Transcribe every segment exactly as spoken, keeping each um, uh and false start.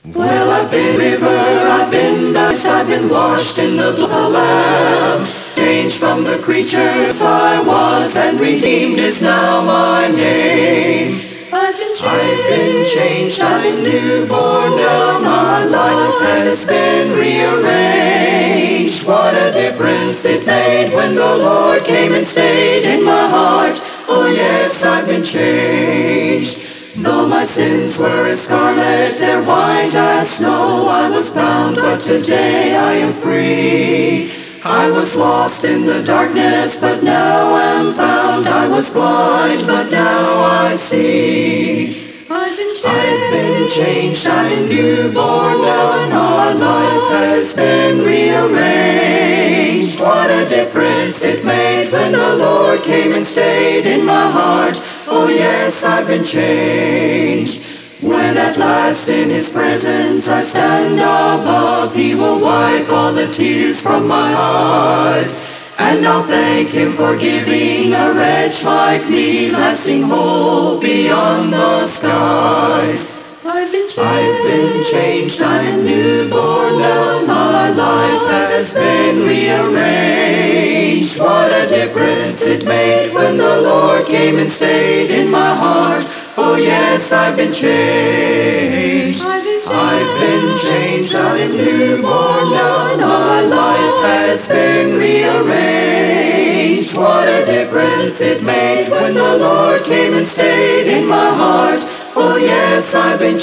Well, I've been river, I've been diced, I've been washed in the blood of the Lamb. Changed from the creatures I was, and redeemed is now my name. I've been changed, I've been changed, I've been newborn, now my life has been rearranged. What a difference it made when the Lord came and stayed in my heart. Oh yes, I've been changed. Though my sins were as scarlet, they're white as snow. I was bound, but today I am free. I was lost in the darkness, but now am found. I was blind, but now I see. I've been changed, I've been changed, I've been newborn now, and my life has been rearranged. What a difference it made when the Lord came and stayed in my heart. Oh yes, I've been changed. When at last in His presence I stand above, He will wipe all the tears from my eyes. And I'll thank Him for giving a wretch like me lasting hope beyond the skies. I've been changed, I've been changed, I'm a newborn now, my life has been rearranged. What a difference it made when the Lord came and stayed in my heart. Oh yes, I've been changed, I've been changed, I've been changed, I'm newborn now, my life has been rearranged. What a difference it made when the Lord came and stayed in my heart. Oh yes, I've been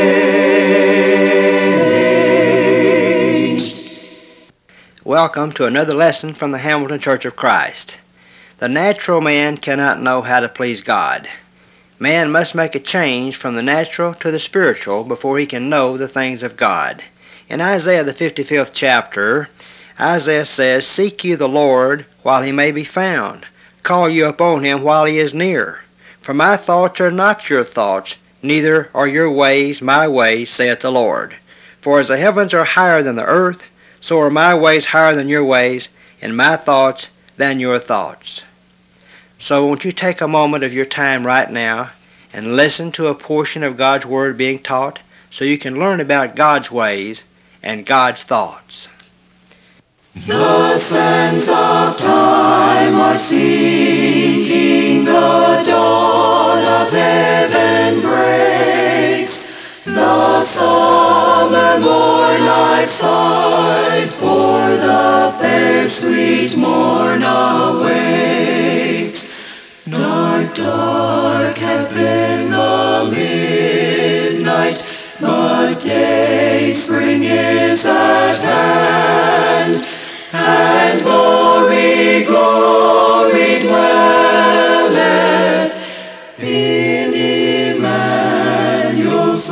changed. Welcome to another lesson from the Hamilton Church of Christ. The natural man cannot know how to please God. Man must make a change from the natural to the spiritual before he can know the things of God. In Isaiah the fifty-fifth chapter, Isaiah says, "Seek ye the Lord while he may be found. Call you upon him while he is near. For my thoughts are not your thoughts, neither are your ways my ways, saith the Lord. For as the heavens are higher than the earth, so are my ways higher than your ways, and my thoughts than your thoughts." So won't you take a moment of your time right now and listen to a portion of God's Word being taught so you can learn about God's ways and God's thoughts. The sands of time are sinking, the dawn of heaven breaks. The summer morn I've sighed, for the fair sweet morn awakes. Dark, dark have been the midnight, but day spring is at hand. And glory, glory dwelleth in Emmanuel's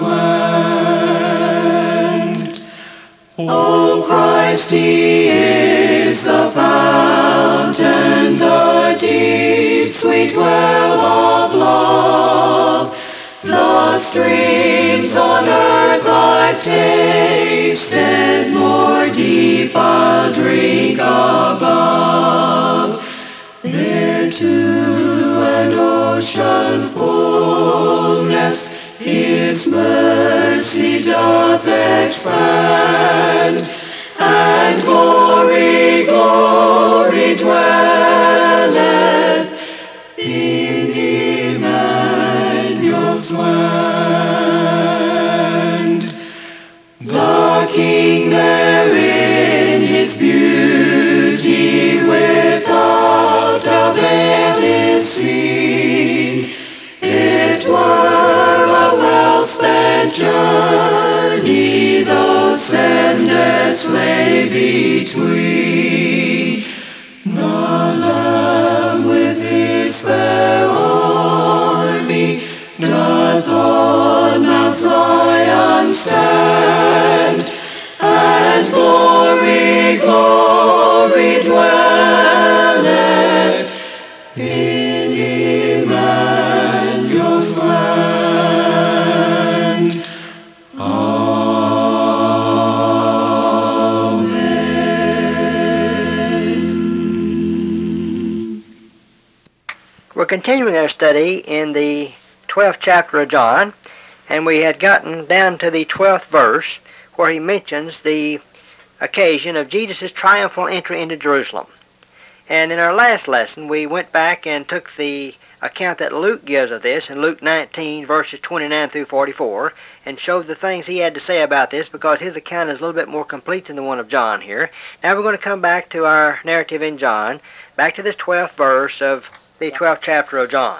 land. O Christ, He is the fountain, the deep, sweet well of love. The streams on earth I've tasted, more deep I'll drink above. There to an ocean fullness His mercy doth expand, and glory, glory dwelleth in Emmanuel's land. The King therein His beauty without a veil is seen. It were a well-spent journey, though sendets lay between. The Lamb with His fair army doth on Mount Zion stand, and glory, glory dwelleth in Emmanuel's land. We're continuing our study in the twelfth chapter of John, And we had gotten down to the twelfth verse where he mentions the occasion of Jesus' triumphal entry into Jerusalem. And in our last lesson, we went back and took the account that Luke gives of this in Luke nineteen, verses twenty-nine through forty-four, and showed the things he had to say about this because his account is a little bit more complete than the one of John here. Now we're going to come back to our narrative in John, back to this twelfth verse of the twelfth chapter of John.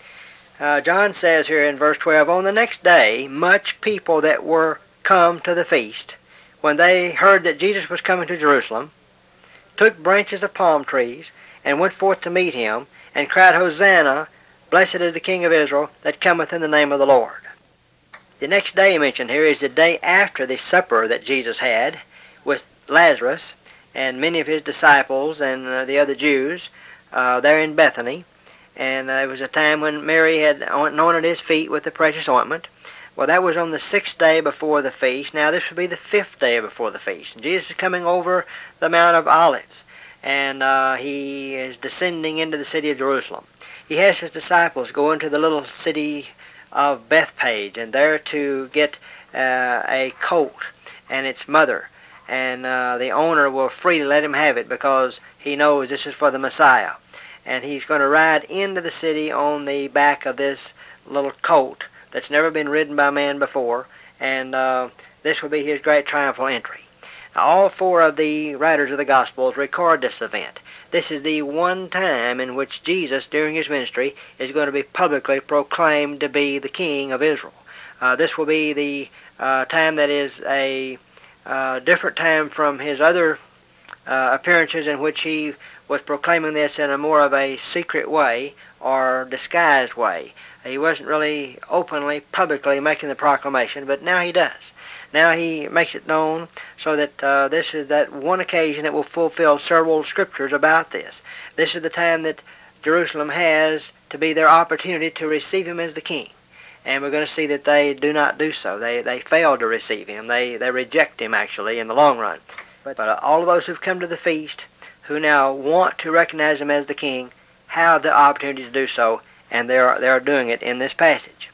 Uh, John says here in verse twelve, "On the next day, much people that were come to the feast, when they heard that Jesus was coming to Jerusalem, took branches of palm trees, and went forth to meet him, and cried, Hosanna, blessed is the King of Israel, that cometh in the name of the Lord." The next day mentioned here is the day after the supper that Jesus had with Lazarus and many of his disciples and uh, the other Jews uh, there in Bethany. And uh, it was a time when Mary had anointed his feet with the precious ointment. Well, that was on the sixth day before the feast. Now this would be the fifth day before the feast. And Jesus is coming over the Mount of Olives, and uh, he is descending into the city of Jerusalem. He has his disciples go into the little city of Bethpage, and there to get uh, a colt and its mother. And uh, the owner will freely let him have it because he knows this is for the Messiah. And he's going to ride into the city on the back of this little colt that's never been ridden by man before, and uh, this will be his great triumphal entry. Now, all four of the writers of the Gospels record this event. This is the one time in which Jesus, during his ministry, is going to be publicly proclaimed to be the King of Israel. Uh, this will be the uh, time that is a uh, different time from his other uh, appearances in which he was proclaiming this in a more of a secret way or disguised way. He wasn't really openly, publicly making the proclamation, but now he does. Now he makes it known so that uh, this is that one occasion that will fulfill several scriptures about this. This is the time that Jerusalem has to be their opportunity to receive him as the king. And we're going to see that they do not do so. They they fail to receive him. They they reject him, actually, in the long run. But, but uh, all of those who've come to the feast, who now want to recognize him as the king, have the opportunity to do so, and they are, they are doing it in this passage.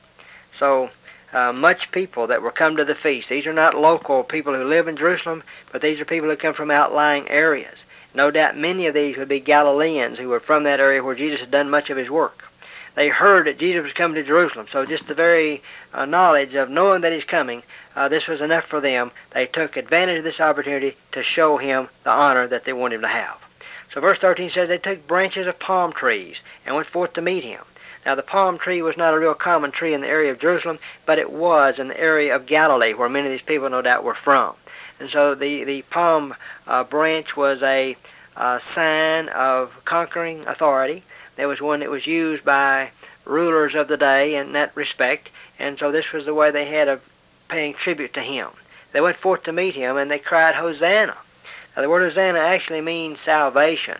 So uh, much people that were come to the feast, these are not local people who live in Jerusalem, but these are people who come from outlying areas. No doubt many of these would be Galileans who were from that area where Jesus had done much of his work. They heard that Jesus was coming to Jerusalem, so just the very uh, knowledge of knowing that he's coming, uh, this was enough for them. They took advantage of this opportunity to show him the honor that they wanted him to have. So verse thirteen says, they took branches of palm trees and went forth to meet him. Now the palm tree was not a real common tree in the area of Jerusalem, but it was in the area of Galilee, where many of these people no doubt were from. And so the, the palm uh, branch was a uh, sign of conquering authority. There was one that was used by rulers of the day in that respect, and so this was the way they had of paying tribute to him. They went forth to meet him, and they cried, Hosanna. Now the word Hosanna actually means salvation.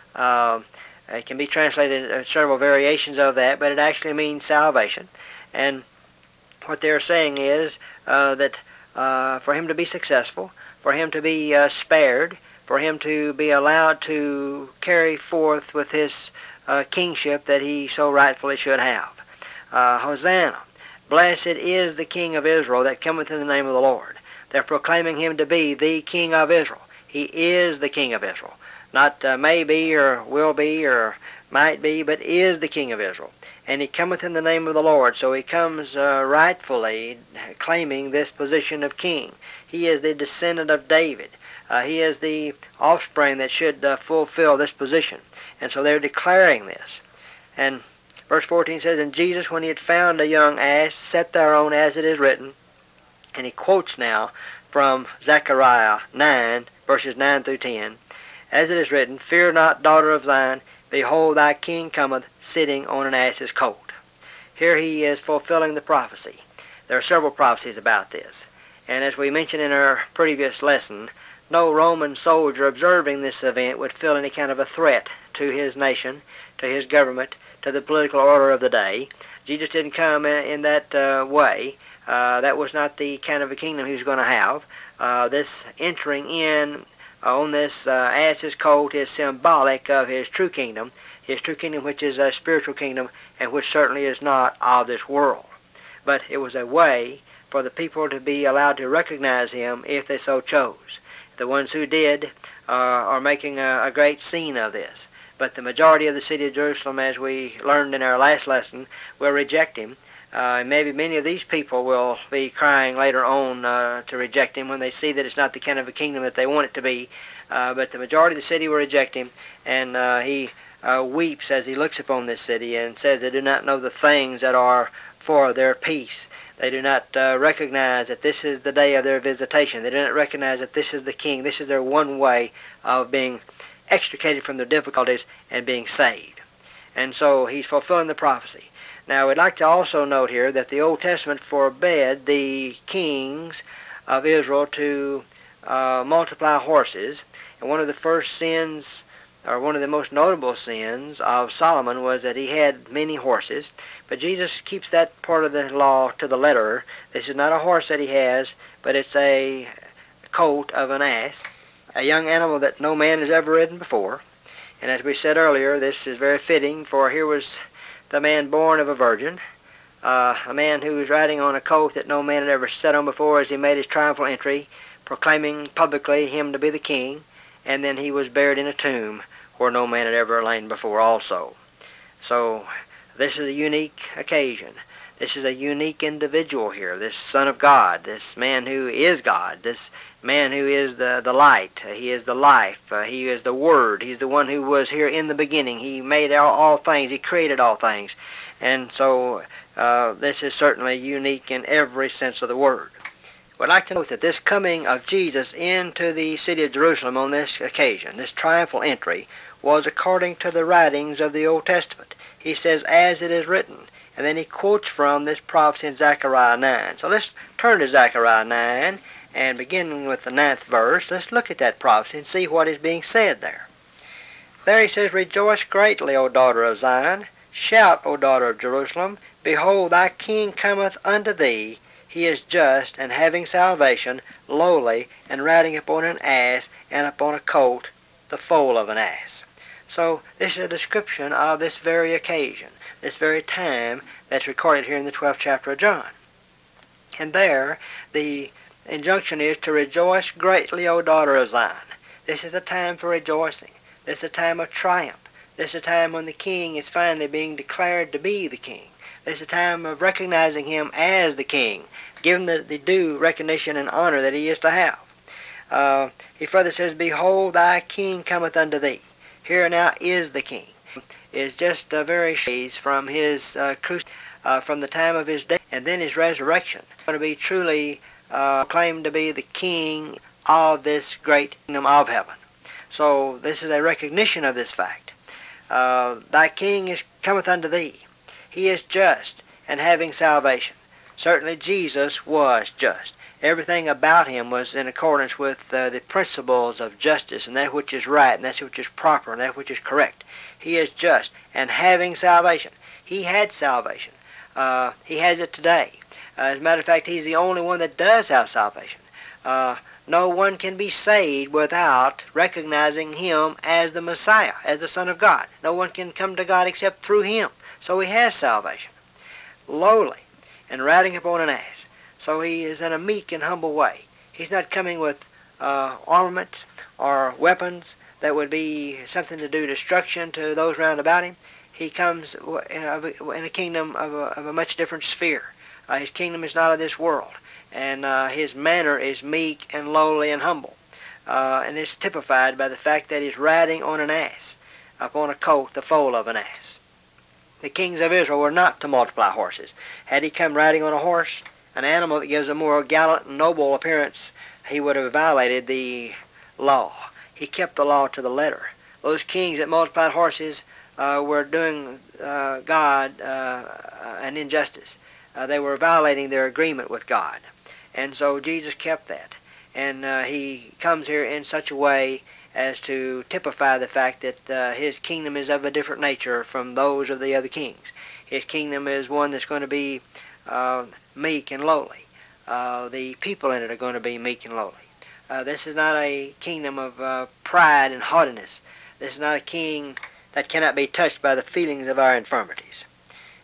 Uh, it can be translated in several variations of that, but it actually means salvation. And what they're saying is uh, that uh, for him to be successful, for him to be uh, spared, for him to be allowed to carry forth with his uh, kingship that he so rightfully should have. Uh, Hosanna, blessed is the King of Israel that cometh in the name of the Lord. They're proclaiming him to be the King of Israel. He is the King of Israel. Not uh, may be or will be or might be, but is the King of Israel. And he cometh in the name of the Lord. So he comes uh, rightfully claiming this position of king. He is the descendant of David. Uh, he is the offspring that should uh, fulfill this position. And so they're declaring this. And verse fourteen says, And Jesus, when he had found a young ass, sat thereon as it is written. And he quotes now from Zechariah nine, verses nine through ten. As it is written, Fear not, daughter of Zion, behold, thy king cometh, sitting on an ass's colt. Here he is fulfilling the prophecy. There are several prophecies about this. And as we mentioned in our previous lesson, no Roman soldier observing this event would feel any kind of a threat to his nation, to his government, to the political order of the day. Jesus didn't come in that uh, way. Uh, that was not the kind of a kingdom he was going to have. Uh, this entering in on this uh, ass's colt is symbolic of his true kingdom, his true kingdom which is a spiritual kingdom and which certainly is not of this world. but it was a way for the people to be allowed to recognize him if they so chose. The ones who did uh, are making a, a great scene of this. But the majority of the city of Jerusalem, as we learned in our last lesson, will reject him. Uh, and maybe many of these people will be crying later on uh, to reject him when they see that it's not the kind of a kingdom that they want it to be. Uh, but the majority of the city will reject him, and uh, he uh, weeps as he looks upon this city and says they do not know the things that are for their peace. They do not uh, recognize that this is the day of their visitation. They do not recognize that this is the king. This is their one way of being extricated from their difficulties and being saved. And so he's fulfilling the prophecy. Now, we'd like to also note here that the Old Testament forbade the kings of Israel to uh, multiply horses. And one of the first sins, or one of the most notable sins of Solomon, was that he had many horses. But Jesus keeps that part of the law to the letter. This is not a horse that he has, but it's a colt of an ass, a young animal that no man has ever ridden before. And as we said earlier, this is very fitting, for here was the man born of a virgin, uh, a man who was riding on a colt that no man had ever sat on before as he made his triumphal entry, proclaiming publicly him to be the king, and then he was buried in a tomb where no man had ever lain before also. So this is a unique occasion. This is a unique individual here, this Son of God, this man who is God, this man who is the, the light. Uh, he is the life. Uh, he is the Word. He's the one who was here in the beginning. He made all, all things. He created all things. And so uh, this is certainly unique in every sense of the word. We'd like to note that this coming of Jesus into the city of Jerusalem on this occasion, this triumphal entry, was according to the writings of the Old Testament. He says, as it is written. And then he quotes from this prophecy in Zechariah nine. So let's turn to Zechariah nine, and beginning with the ninth verse, let's look at that prophecy and see what is being said there. There he says, Rejoice greatly, O daughter of Zion. Shout, O daughter of Jerusalem. Behold, thy king cometh unto thee. He is just, and having salvation, lowly, and riding upon an ass, and upon a colt, the foal of an ass. So this is a description of this very occasion, this very time that's recorded here in the twelfth chapter of John. And there, the injunction is to rejoice greatly, O daughter of Zion. This is a time for rejoicing. This is a time of triumph. This is a time when the king is finally being declared to be the king. This is a time of recognizing him as the king, giving the, the due recognition and honor that he is to have. Uh, he further says, Behold, thy king cometh unto thee. Here now is the king. Is just a very days from his uh, cruci- uh, from the time of his death and then his resurrection. Going to be truly uh, claimed to be the king of this great kingdom of heaven. So this is a recognition of this fact. Uh, thy king is cometh unto thee. He is just and having salvation. Certainly Jesus was just. Everything about him was in accordance with uh, the principles of justice and that which is right and that which is proper and that which is correct. He is just and having salvation. He had salvation. Uh, he has it today. Uh, as a matter of fact, he's the only one that does have salvation. Uh, no one can be saved without recognizing him as the Messiah, as the Son of God. No one can come to God except through him. So he has salvation. Lowly and riding upon an ass. So he is in a meek and humble way. He's not coming with uh, armament or weapons that would be something to do destruction to those round about him. He comes in a, in a kingdom of a, of a much different sphere. Uh, his kingdom is not of this world. And uh, his manner is meek and lowly and humble. Uh, and it's typified by the fact that he's riding on an ass, upon a colt, the foal of an ass. The kings of Israel were not to multiply horses. Had he come riding on a horse, an animal that gives a more gallant and noble appearance, he would have violated the law. He kept the law to the letter. Those kings that multiplied horses uh, were doing uh, God uh, an injustice. Uh, they were violating their agreement with God. And so Jesus kept that. And uh, he comes here in such a way as to typify the fact that uh, his kingdom is of a different nature from those of the other kings. His kingdom is one that's going to be uh, meek and lowly. Uh, the people in it are going to be meek and lowly. Uh, this is not a kingdom of uh, pride and haughtiness. This is not a king that cannot be touched by the feelings of our infirmities.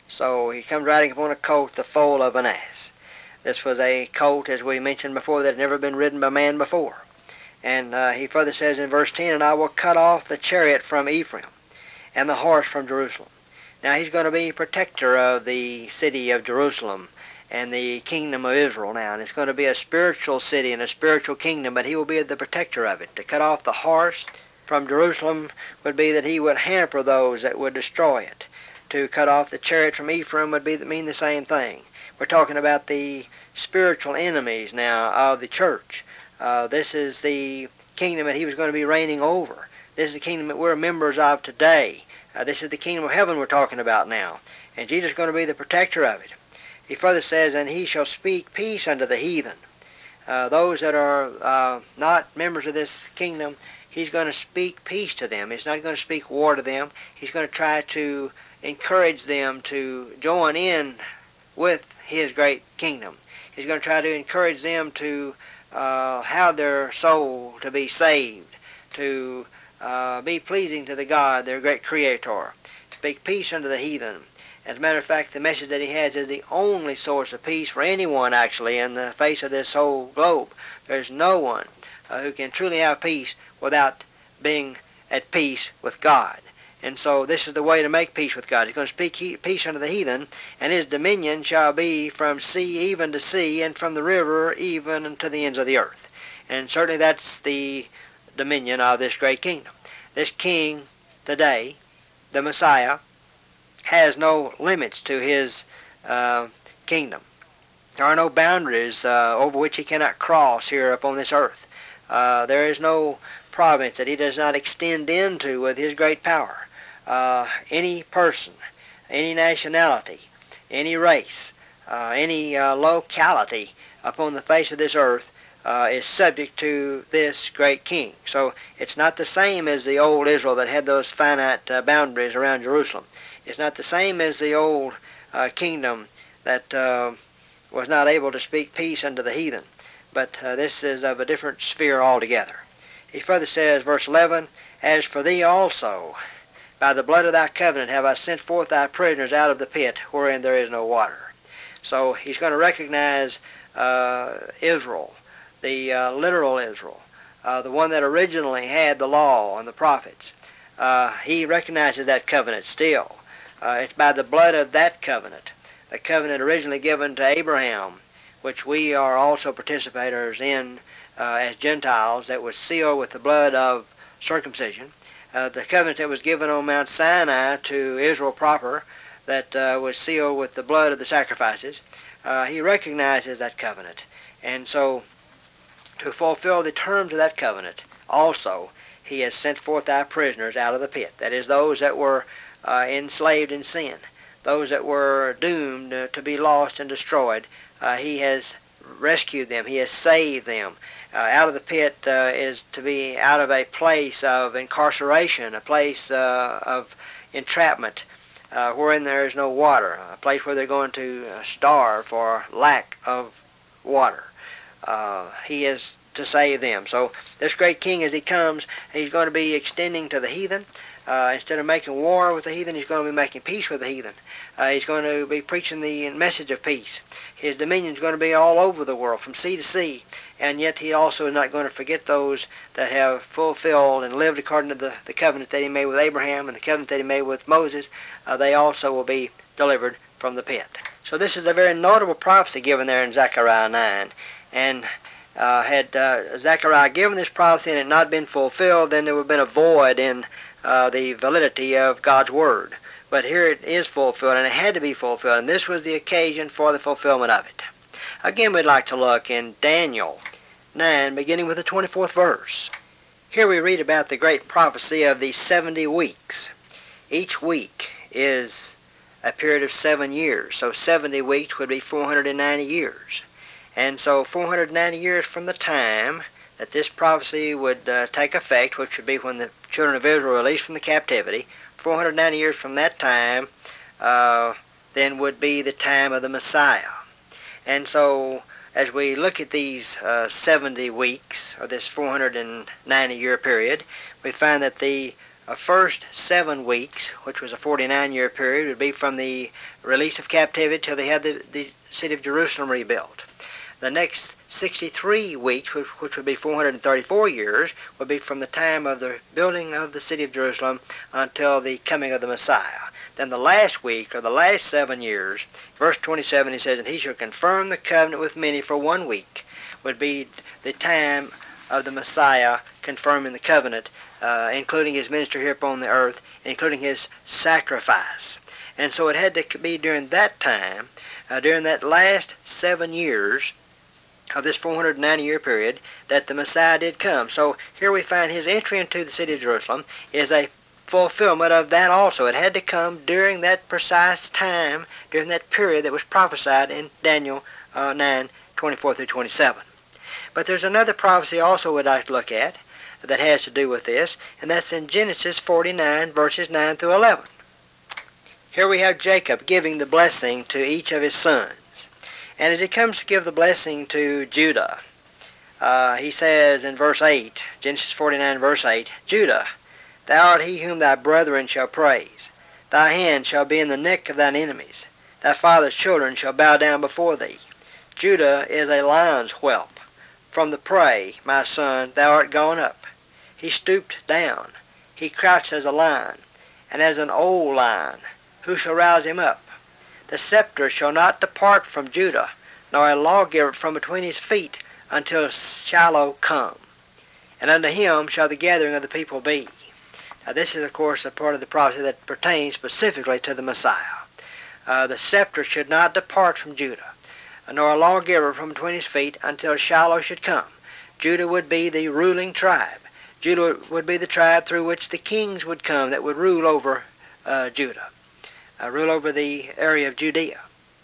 So he comes riding upon a colt, the foal of an ass. This was a colt, as we mentioned before, that had never been ridden by man before. And uh, he further says in verse ten, and I will cut off the chariot from Ephraim, and the horse from Jerusalem. Now he's going to be protector of the city of Jerusalem and the kingdom of Israel now. And it's going to be a spiritual city and a spiritual kingdom, but he will be the protector of it. To cut off the horse from Jerusalem would be that he would hamper those that would destroy it. To cut off the chariot from Ephraim would be mean the same thing. We're talking about the spiritual enemies now of the church. Uh, this is the kingdom that he was going to be reigning over. This is the kingdom that we're members of today. Uh, this is the kingdom of heaven we're talking about now. And Jesus is going to be the protector of it. He further says, and he shall speak peace unto the heathen. Uh, those that are uh, not members of this kingdom, he's going to speak peace to them. He's not going to speak war to them. He's going to try to encourage them to join in with his great kingdom. He's going to try to encourage them to uh, have their soul to be saved, to uh, be pleasing to the God, their great Creator. Speak peace unto the heathen. As a matter of fact, the message that he has is the only source of peace for anyone, actually, in the face of this whole globe. There's no one uh, who can truly have peace without being at peace with God. And so this is the way to make peace with God. He's going to speak peace unto the heathen, and his dominion shall be from sea even to sea, and from the river even unto the ends of the earth. And certainly that's the dominion of this great kingdom. This king today, the Messiah, has no limits to his uh, kingdom. There are no boundaries uh, over which he cannot cross here upon this earth. Uh, there is no province that he does not extend into with his great power. Uh, any person, any nationality, any race, uh, any uh, locality upon the face of this earth uh, is subject to this great king. So it's not the same as the old Israel that had those finite uh, boundaries around Jerusalem. It's not the same as the old uh, kingdom that uh, was not able to speak peace unto the heathen. But uh, this is of a different sphere altogether. He further says, verse eleven, as for thee also, by the blood of thy covenant have I sent forth thy prisoners out of the pit, wherein there is no water. So he's going to recognize uh, Israel, the uh, literal Israel, uh, the one that originally had the law and the prophets. Uh, he recognizes that covenant still. Uh, it's by the blood of that covenant, the covenant originally given to Abraham, which we are also participators in uh, as Gentiles, that was sealed with the blood of circumcision. Uh, the covenant that was given on Mount Sinai to Israel proper, that uh, was sealed with the blood of the sacrifices. Uh, he recognizes that covenant. And so to fulfill the terms of that covenant, also, he has sent forth thy prisoners out of the pit. That is, those that were uh, enslaved in sin, those that were doomed uh, to be lost and destroyed. Uh, he has rescued them. He has saved them. Uh, out of the pit uh, is to be out of a place of incarceration, a place uh, of entrapment, uh, wherein there is no water, a place where they're going to starve for lack of water. Uh, he is to save them. So this great king, as he comes, he's going to be extending to the heathen. Uh, instead of making war with the heathen, he's going to be making peace with the heathen. Uh, he's going to be preaching the message of peace. His dominion is going to be all over the world, from sea to sea. And yet he also is not going to forget those that have fulfilled and lived according to the, the covenant that he made with Abraham and the covenant that he made with Moses. Uh, they also will be delivered from the pit. So this is a very notable prophecy given there in Zechariah nine. And uh, had uh, Zechariah given this prophecy and it not been fulfilled, then there would have been a void in uh, the validity of God's word. But here it is fulfilled, and it had to be fulfilled, and this was the occasion for the fulfillment of it. Again, we'd like to look in Daniel nine, beginning with the twenty-fourth verse. Here we read about the great prophecy of the seventy weeks. Each week is a period of seven years, so seventy weeks would be four hundred ninety years. And so four hundred ninety years from the time that this prophecy would uh, take effect, which would be when the children of Israel were released from the captivity, four hundred ninety years from that time, uh, then would be the time of the Messiah. And so as we look at these uh, seventy weeks, or this four hundred ninety year period, we find that the uh, first seven weeks, which was a forty-nine-year period, would be from the release of captivity till they had the, the city of Jerusalem rebuilt. The next sixty-three weeks, which, which would be four hundred thirty-four years, would be from the time of the building of the city of Jerusalem until the coming of the Messiah. Then the last week, or the last seven years, verse twenty-seven, he says, "And he shall confirm the covenant with many for one week," would be the time of the Messiah confirming the covenant, uh, including his ministry here upon the earth, including his sacrifice. And so it had to be during that time, uh, during that last seven years of this four hundred ninety year period, that the Messiah did come. So here we find his entry into the city of Jerusalem is a fulfillment of that also. It had to come during that precise time, during that period that was prophesied in Daniel uh, nine, twenty-four through twenty-seven. But there's another prophecy also we'd like to look at that has to do with this, and that's in Genesis forty-nine, verses nine through eleven. Here we have Jacob giving the blessing to each of his sons. And as he comes to give the blessing to Judah, uh, he says in verse eight, Genesis forty-nine, verse eight, "Judah, thou art he whom thy brethren shall praise. Thy hand shall be in the neck of thine enemies. Thy father's children shall bow down before thee. Judah is a lion's whelp. From the prey, my son, thou art gone up. He stooped down. He crouched as a lion, and as an old lion. Who shall rouse him up? The scepter shall not depart from Judah, nor a lawgiver from between his feet, until Shiloh come. And unto him shall the gathering of the people be." Now this is, of course, a part of the prophecy that pertains specifically to the Messiah. Uh, the scepter should not depart from Judah, nor a lawgiver from between his feet, until Shiloh should come. Judah would be the ruling tribe. Judah would be the tribe through which the kings would come that would rule over uh, Judah. Uh, rule over the area of Judea.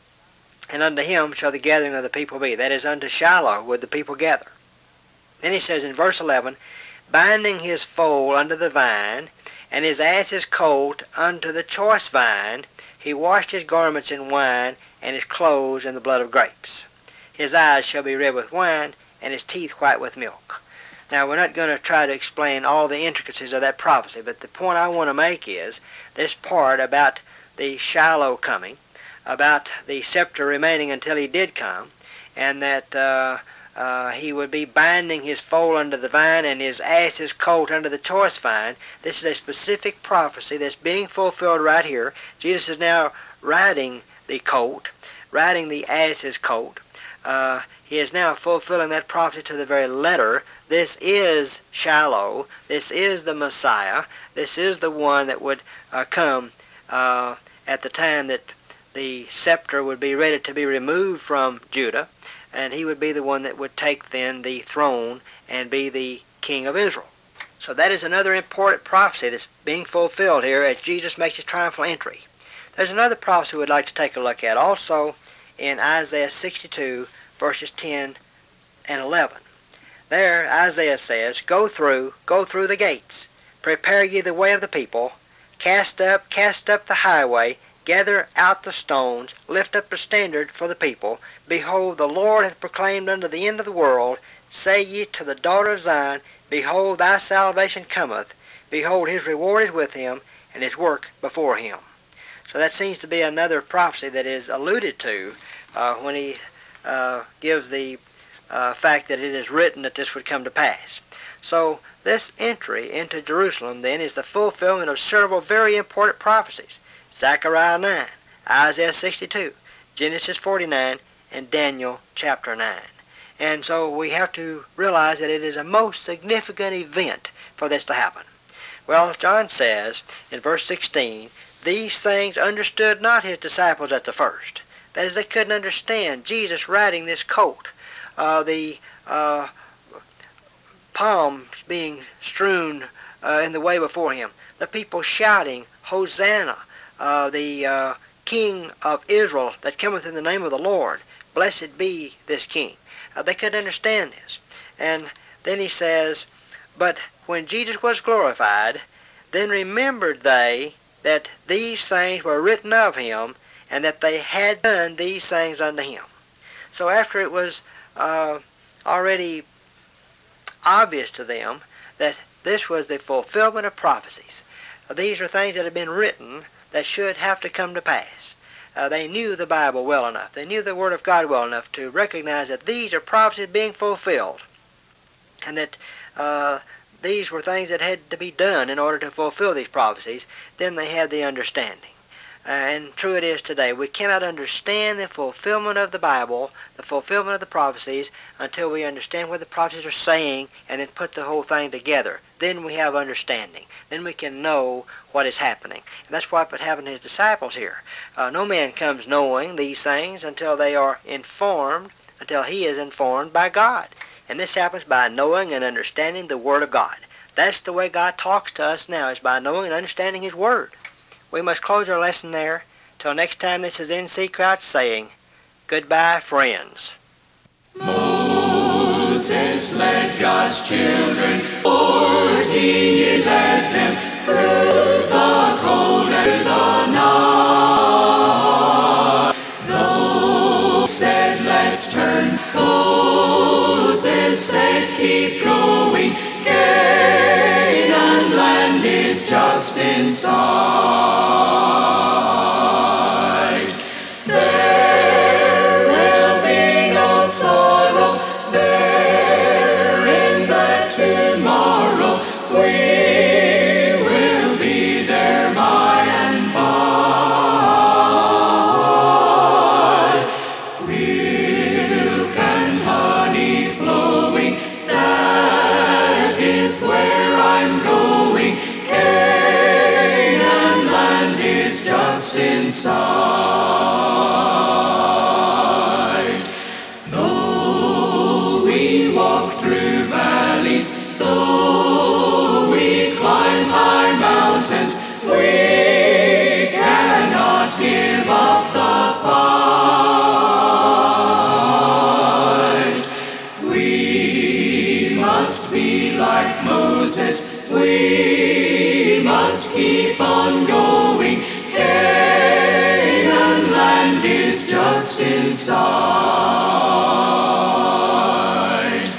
"And unto him shall the gathering of the people be." That is, unto Shiloh would the people gather. Then he says in verse eleven, "Binding his foal unto the vine, and his ass's colt unto the choice vine, he washed his garments in wine, and his clothes in the blood of grapes. His eyes shall be red with wine, and his teeth white with milk." Now, we're not going to try to explain all the intricacies of that prophecy, but the point I want to make is this part about the Shiloh coming, about the scepter remaining until he did come, and that uh, uh, he would be binding his foal under the vine and his ass's colt under the choice vine. This is a specific prophecy that's being fulfilled right here. Jesus is now riding the colt, riding the ass's colt. Uh, he is now fulfilling that prophecy to the very letter. This is Shiloh. This is the Messiah. This is the one that would uh, come uh, at the time that the scepter would be ready to be removed from Judah, and he would be the one that would take then the throne and be the king of Israel. So that is another important prophecy that's being fulfilled here as Jesus makes his triumphal entry. There's another prophecy we'd like to take a look at also in Isaiah sixty-two, verses ten and eleven. There Isaiah says, "Go through, go through the gates, prepare ye the way of the people, cast up, cast up the highway, gather out the stones, lift up a standard for the people. Behold, the Lord hath proclaimed unto the end of the world. Say ye to the daughter of Zion, Behold, thy salvation cometh. Behold, his reward is with him, and his work before him." So that seems to be another prophecy that is alluded to uh, when he uh, gives the uh, fact that it is written that this would come to pass. So this entry into Jerusalem then is the fulfillment of several very important prophecies. Zechariah nine, Isaiah sixty-two, Genesis forty-nine, and Daniel chapter nine. And so we have to realize that it is a most significant event for this to happen. Well, John says in verse sixteen, "These things understood not his disciples at the first." That is, they couldn't understand Jesus riding this colt, uh, the uh, palms being strewn uh, in the way before him, the people shouting, "Hosanna, uh, the uh, King of Israel that cometh in the name of the Lord. Blessed be this King." Uh, they couldn't understand this. And then he says, "But when Jesus was glorified, then remembered they that these things were written of him, and that they had done these things unto him." So after it was uh, already obvious to them that this was the fulfillment of prophecies, These are things that have been written that should have to come to pass. Uh, they knew the Bible well enough. They knew the Word of God well enough to recognize that these are prophecies being fulfilled, and that uh, these were things that had to be done in order to fulfill these prophecies. Then they had the understanding. Uh, and true it is today. We cannot understand the fulfillment of the Bible, the fulfillment of the prophecies, until we understand what the prophecies are saying and then put the whole thing together. Then we have understanding. Then we can know what is happening. And that's what happened to his disciples here. Uh, no man comes knowing these things until they are informed, until he is informed by God. And this happens by knowing and understanding the Word of God. That's the way God talks to us now, is by knowing and understanding His Word. We must close our lesson there. Till next time, this is N C Crouch saying, goodbye, friends. Moses led God's children, forty years led them through the cold and the night. Moses said, let's turn. Moses said, keep going. Canaan land is just in sight. There will be no sorrow there in that tomorrow. We will be there by and by. Milk and honey flowing, that is where I'm going. Canaan land is just in sight. Though we walk through valleys, though we climb high mountains, we cannot give up the fight. We must be like Moses. We must keep on going. Canaan land is just in sight.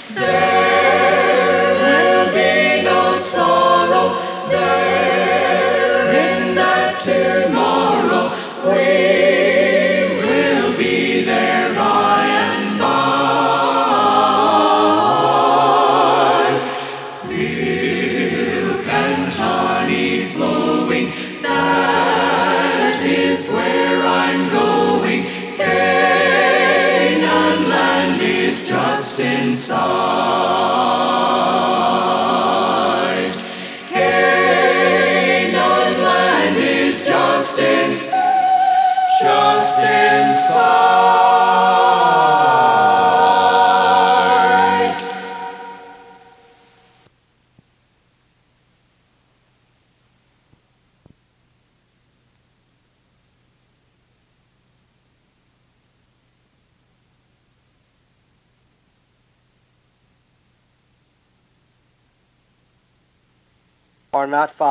There will be no sorrow there in that tomorrow. We will be there by and by. Milk and honey flowing, that is where I'm going. Canaan land is just in sight. Canaan land is just in, just in sight. Are not followed.